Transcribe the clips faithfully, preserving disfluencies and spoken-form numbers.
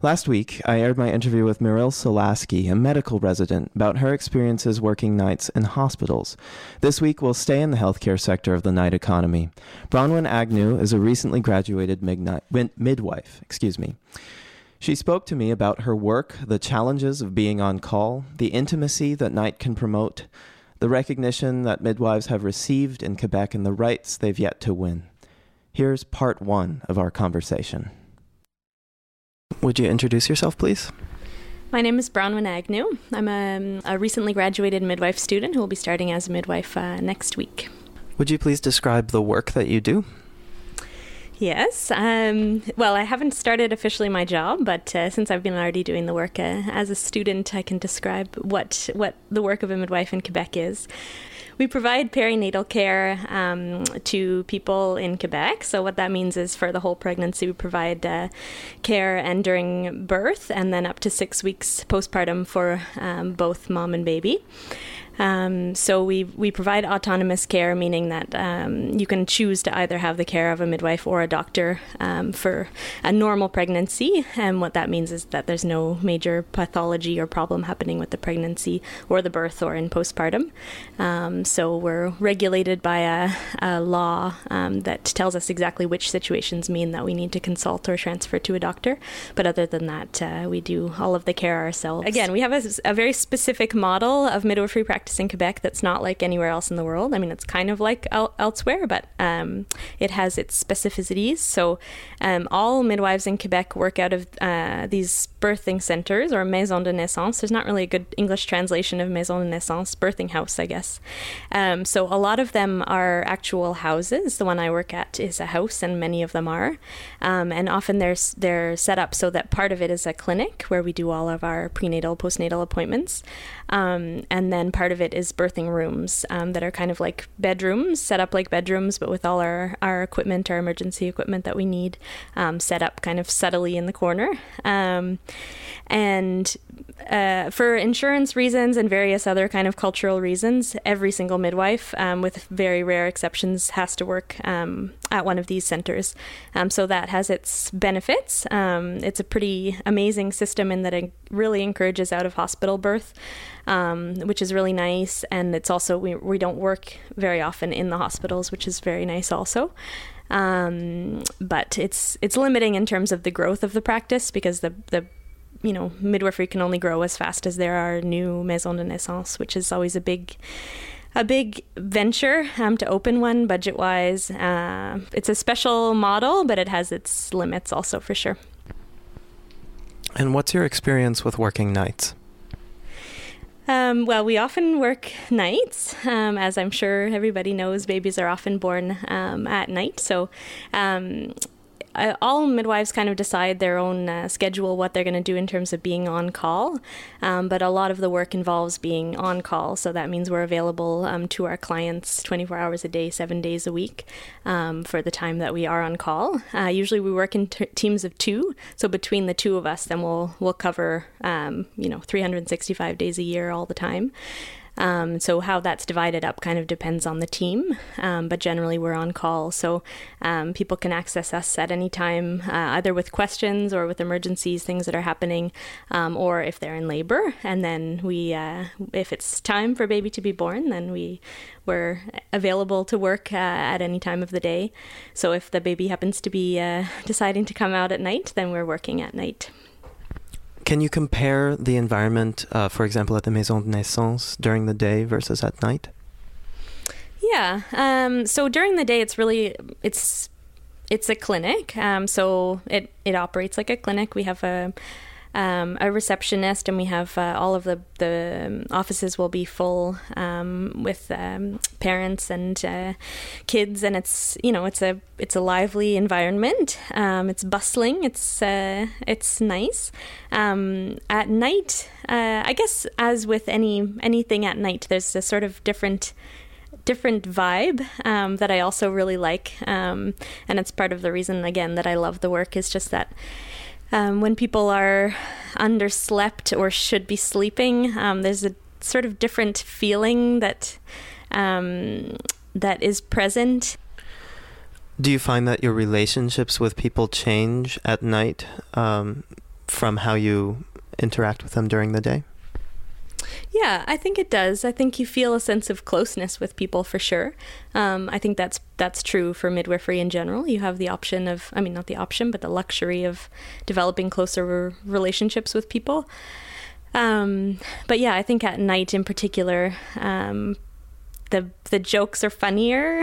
Last week, I aired my interview with Muriel Solaski, a medical resident, about her experiences working nights in hospitals. This week, we'll stay in the healthcare sector of the night economy. Bronwyn Agnew is a recently graduated midni- midwife. Excuse me. She spoke to me about her work, the challenges of being on call, the intimacy that night can promote, the recognition that midwives have received in Quebec, and the rights they've yet to win. Here's part one of our conversation. Would you introduce yourself, please? My name is Bronwyn Agnew. I'm a, a recently graduated midwife student who will be starting as a midwife uh, next week. Would you please describe the work that you do? Yes. Um, well, I haven't started officially my job, but uh, since I've been already doing the work uh, as a student, I can describe what, what the work of a midwife in Quebec is. We provide perinatal care um, to people in Quebec. So what that means is for the whole pregnancy, we provide uh, care and during birth, and then up to six weeks postpartum for um, both mom and baby. Um, so we we provide autonomous care, meaning that um, you can choose to either have the care of a midwife or a doctor um, for a normal pregnancy. And what that means is that there's no major pathology or problem happening with the pregnancy or the birth or in postpartum. Um, so we're regulated by a, a law um, that tells us exactly which situations mean that we need to consult or transfer to a doctor. But other than that, uh, we do all of the care ourselves. Again, we have a, a very specific model of midwifery practice in Quebec that's not like anywhere else in the world. I mean, it's kind of like el- elsewhere, but um, it has its specificities. So um, all midwives in Quebec work out of uh, these birthing centers or maison de naissance. There's not really a good English translation of maison de naissance, birthing house, I guess. Um, so a lot of them are actual houses. The one I work at is a house, and many of them are. Um, and often they're, they're set up so that part of it is a clinic where we do all of our prenatal, postnatal appointments. Um, and then part of it is birthing rooms um, that are kind of like bedrooms, set up like bedrooms, but with all our, our equipment, our emergency equipment that we need, um, set up kind of subtly in the corner. Um, and uh, for insurance reasons and various other kind of cultural reasons, every single midwife, um, with very rare exceptions, has to work um, at one of these centers. Um, so that has its benefits. Um, it's a pretty amazing system in that it really encourages out of hospital birth. Um, which is really nice, and it's also we we don't work very often in the hospitals, which is very nice also. Um, but it's it's limiting in terms of the growth of the practice, because the the you know midwifery can only grow as fast as there are new maisons de naissance, which is always a big a big venture um, to open one budget wise. Uh, it's a special model, but it has its limits also for sure. And what's your experience with working nights? Um, well, we often work nights. Um, as I'm sure everybody knows, babies are often born um, at night. So um, I, all midwives kind of decide their own uh, schedule, what they're going to do in terms of being on call. Um, but a lot of the work involves being on call. So that means we're available um, to our clients twenty-four hours a day, seven days a week um, for the time that we are on call. Uh, usually we work in t- teams of two. So between the two of us, then we'll we'll cover, um, you know, three hundred sixty-five days a year all the time. Um, so how that's divided up kind of depends on the team, um, but generally we're on call. So um, people can access us at any time, uh, either with questions or with emergencies, things that are happening, um, or if they're in labor. And then we, uh, if it's time for baby to be born, then we, we're available to work uh, at any time of the day. So if the baby happens to be uh, deciding to come out at night, then we're working at night. Can you compare the environment, uh, for example, at the Maison de Naissance during the day versus at night? Yeah. Um, so during the day, it's really, it's it's a clinic. Um, so it, it operates like a clinic. We have a um, a receptionist, and we have uh, all of the, the offices will be full um, with um, parents and uh, kids, and it's you know it's a it's a lively environment. Um, it's bustling. It's uh, it's nice. Um, at night, uh, I guess, as with any anything at night, there's a sort of different. different vibe um, that I also really like, um, and it's part of the reason again that I love the work, is just that um, when people are underslept or should be sleeping, um, there's a sort of different feeling that um, that is present. Do you find that your relationships with people change at night um, from how you interact with them during the day? Yeah, I think it does. I think you feel a sense of closeness with people for sure. Um, I think that's that's true for midwifery in general. You have the option of, I mean, not the option, but the luxury of developing closer relationships with people. Um, but yeah, I think at night in particular, um, the the jokes are funnier.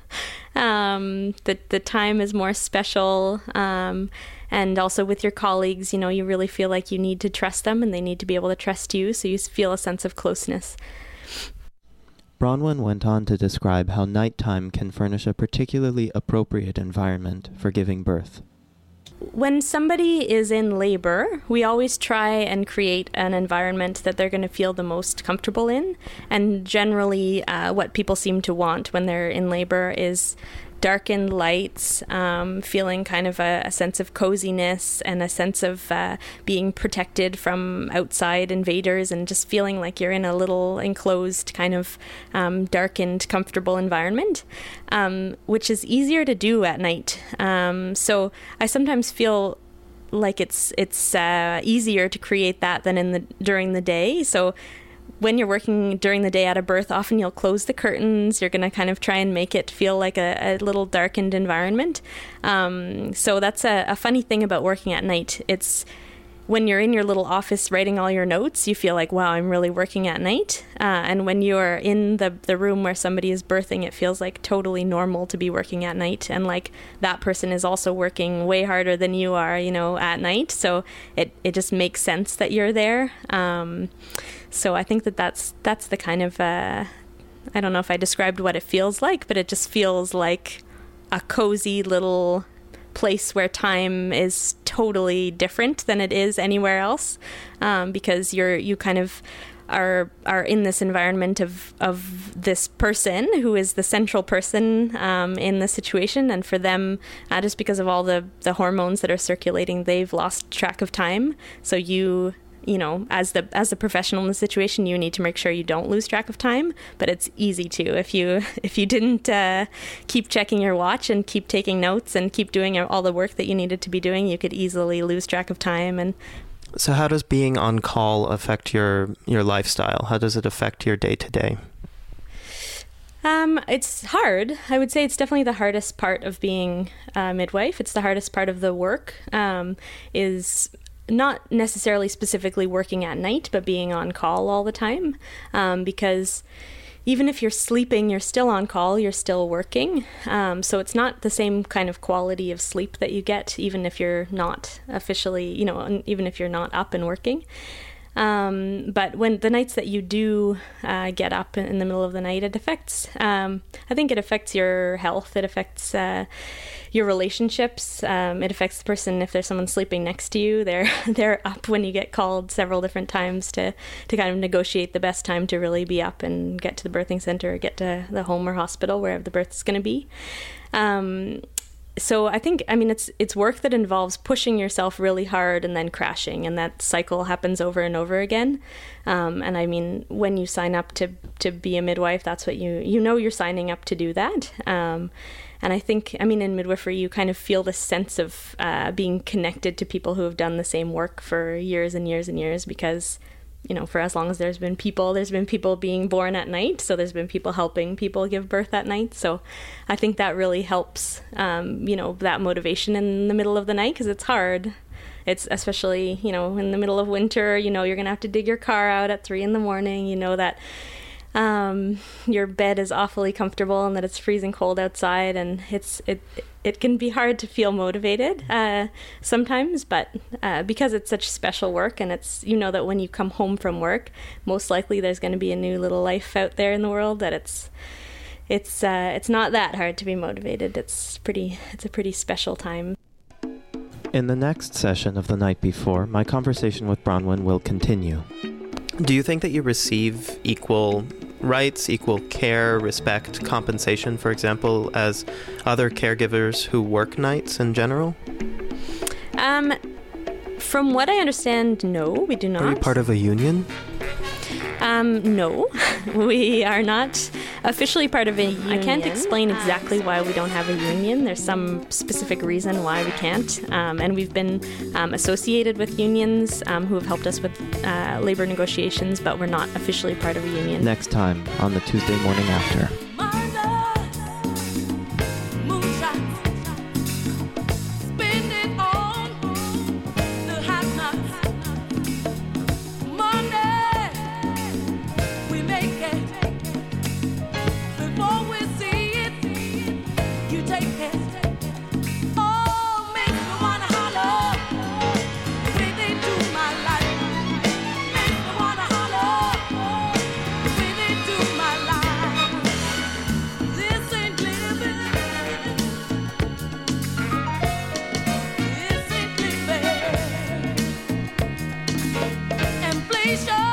um, the the time is more special. Um, And also with your colleagues, you know, you really feel like you need to trust them and they need to be able to trust you. So you feel a sense of closeness. Bronwyn went on to describe how nighttime can furnish a particularly appropriate environment for giving birth. When somebody is in labor, we always try and create an environment that they're going to feel the most comfortable in. And generally, uh, what people seem to want when they're in labor is darkened lights, um, feeling kind of a, a sense of coziness and a sense of uh, being protected from outside invaders and just feeling like you're in a little enclosed kind of um, darkened, comfortable environment, um, which is easier to do at night. Um, so I sometimes feel like it's it's uh, easier to create that than in the during the day. So when you're working during the day at a birth, often you'll close the curtains. You're going to kind of try and make it feel like a, a little darkened environment. Um, so that's a, a funny thing about working at night. It's when you're in your little office writing all your notes, you feel like, wow, I'm really working at night. Uh, and when you're in the, the room where somebody is birthing, it feels like totally normal to be working at night. And like that person is also working way harder than you are, you know, at night. So it, it just makes sense that you're there. Um, so I think that that's, that's the kind of, uh, I don't know if I described what it feels like, but it just feels like a cozy little place where time is totally different than it is anywhere else, um, because you're you kind of are are in this environment of of this person who is the central person um, in the situation, and for them, uh, just because of all the the hormones that are circulating, they've lost track of time. So you. You know, as the as a professional in the situation, you need to make sure you don't lose track of time. But it's easy to if you if you didn't uh, keep checking your watch and keep taking notes and keep doing all the work that you needed to be doing, you could easily lose track of time. And so, how does being on call affect your your lifestyle? How does it affect your day to day? Um, it's hard. I would say it's definitely the hardest part of being a midwife. It's the hardest part of the work. Um, is not necessarily specifically working at night, but being on call all the time, um, because even if you're sleeping, you're still on call, you're still working. Um, so it's not the same kind of quality of sleep that you get, even if you're not officially, you know, even if you're not up and working. Um, but when the nights that you do uh, get up in the middle of the night, it affects, um, I think it affects your health. It affects uh, your relationships. Um, it affects the person, if there's someone sleeping next to you, they're they're up when you get called several different times to, to kind of negotiate the best time to really be up and get to the birthing center or get to the home or hospital, wherever the birth is going to be. Um, So I think, I mean, it's it's work that involves pushing yourself really hard and then crashing, and that cycle happens over and over again. Um, and I mean, when you sign up to, to be a midwife, that's what you, you know you're signing up to do that. Um, and I think, I mean, in midwifery, you kind of feel this sense of uh, being connected to people who have done the same work for years and years and years, because you know, for as long as there's been people, there's been people being born at night. So there's been people helping people give birth at night. So I think that really helps, um, you know, that motivation in the middle of the night, because it's hard. It's especially, you know, in the middle of winter, you know, you're going to have to dig your car out at three in the morning. You know that um, your bed is awfully comfortable and that it's freezing cold outside, and it's it it can be hard to feel motivated uh, sometimes, but uh, because it's such special work, and it's, you know, that when you come home from work, most likely there's going to be a new little life out there in the world, that it's it's uh, it's not that hard to be motivated. It's pretty it's a pretty special time. In the next session of The Night Before, my conversation with Bronwyn will continue. Do you think that you receive equal rights, equal care, respect, compensation, for example, as other caregivers who work nights in general? Um, from what I understand, no, we do not. Are you part of a union? Um, no, we are not officially part of a union. I can't explain exactly why we don't have a union. There's some specific reason why we can't. Um, and we've been um, associated with unions um, who have helped us with uh, labor negotiations, but we're not officially part of a union. Next time on the Tuesday Morning After. Inflation.